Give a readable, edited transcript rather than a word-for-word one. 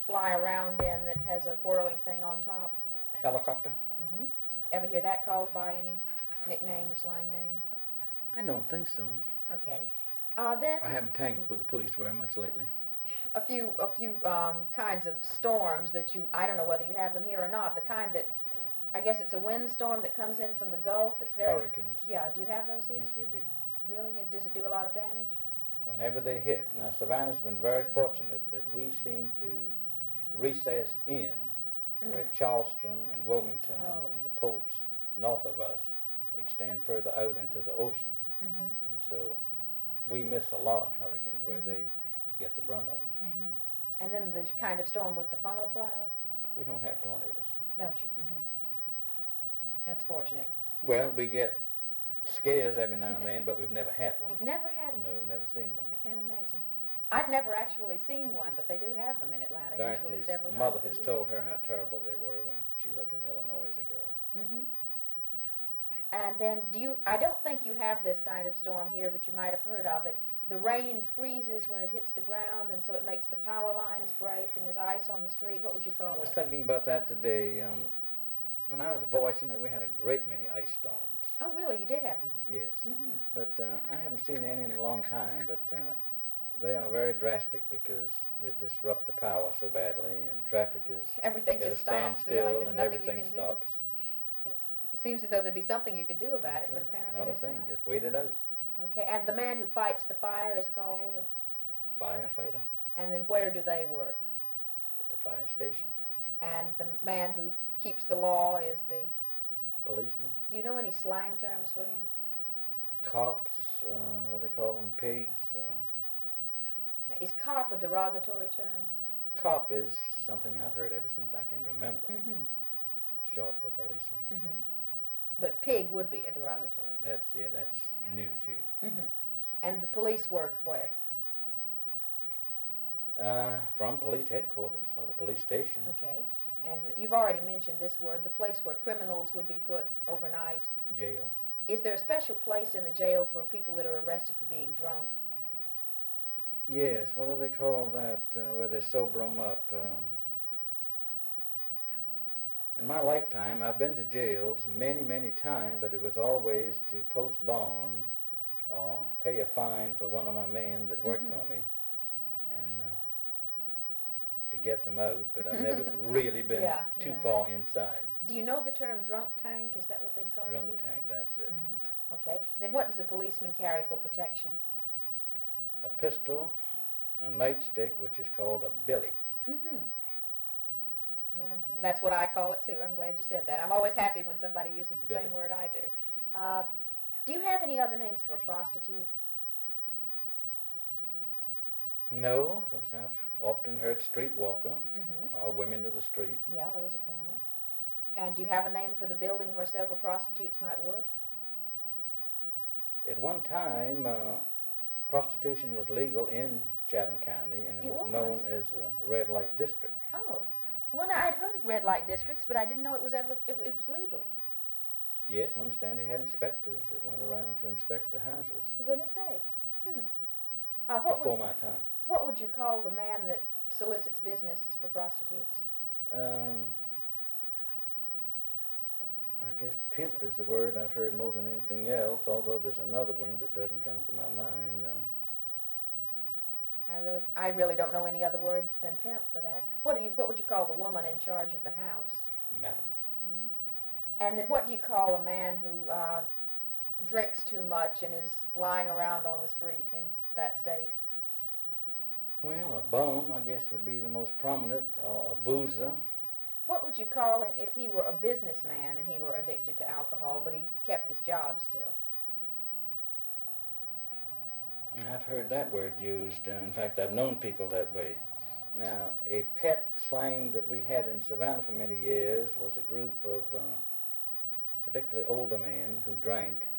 fly around in that has a whirling thing on top? Helicopter? Mm-hmm. Ever hear that called by any nickname or slang name? I don't think so. Okay. Then I haven't tangled with the police very much lately. a few kinds of storms that I don't know whether you have them here or not. The kind that, I guess it's a windstorm that comes in from the Gulf. It's very Hurricanes. Yeah. Do you have those here? Yes, we do. Really? Does it do a lot of damage? Whenever they hit. Now, Savannah's been very fortunate that we seem to recess in where Charleston and Wilmington and the ports north of us extend further out into the ocean. And so we miss a lot of hurricanes where they get the brunt of them. And then the kind of storm with the funnel cloud? We don't have tornadoes. Don't you? That's fortunate. Well, we get scares every now and then, but we've never had one. You've never had one? No, never seen one. I can't imagine. I've never actually seen one, but they do have them in Atlanta, usually Dorothy's several times mother a has year. told her how terrible they were when she lived in Illinois as a girl. And then I don't think you have this kind of storm here, but you might have heard of it. The rain freezes when it hits the ground, and so it makes the power lines break, and there's ice on the street. What would you call I was it? thinking about that today. When I was a boy, it seemed like we had a great many ice storms. Oh, really? You did have them here? Yes. But I haven't seen any in a long time, but they are very drastic because they disrupt the power so badly, and traffic is Everything at a just stops. standstill, There's and nothing you everything can do. stops. It seems as though there'd be something you could do about it, but apparently Not a there's thing, not. just wait it out. Okay, and the man who fights the fire is called? Firefighter And then where do they work? at the fire station. And the man who keeps the law is the... Policeman, Do you know any slang terms for him? cops, what do they call them, pigs. Is cop a derogatory term? Cop is something I've heard ever since I can remember. Short for policeman. But pig would be a derogatory. That's new too. And the police work where? From police headquarters or the police station. Okay. And you've already mentioned this word, the place where criminals would be put overnight. Jail. Is there a special place in the jail for people that are arrested for being drunk? Yes, what do they call that, where they sober them up? In my lifetime, I've been to jails many, many times, but it was always to post bond or pay a fine for one of my men that worked for me, and to get them out, but I've never really been too far inside. Do you know the term drunk tank? Is that what they'd call it? Drunk tank, that's it. Okay. Then what does a policeman carry for protection? A pistol, a nightstick, which is called a billy. Yeah, that's what I call it too. I'm glad you said that. I'm always happy when somebody uses the same word I do. Do you have any other names for a prostitute? No, because I've often heard streetwalker or women of the street. Yeah, those are common. And do you have a name for the building where several prostitutes might work? At one time, prostitution was legal in Chatham County, and it was known as a red light district. Oh, well, I'd heard of red light districts, but I didn't know it was was legal. Yes, I understand they had inspectors that went around to inspect the houses. For goodness sake. Before my time. What would you call the man that solicits business for prostitutes? I guess pimp is the word I've heard more than anything else, although there's another one that doesn't come to my mind. I really don't know any other word than pimp for that. What would you call the woman in charge of the house? Madam. And then what do you call a man who drinks too much and is lying around on the street in that state? Well, a bum, I guess, would be the most prominent, or a boozer. What would you call him if he were a businessman and he were addicted to alcohol, but he kept his job still? I've heard that word used. In fact, I've known people that way. Now, a pet slang that we had in Savannah for many years was a group of particularly older men who drank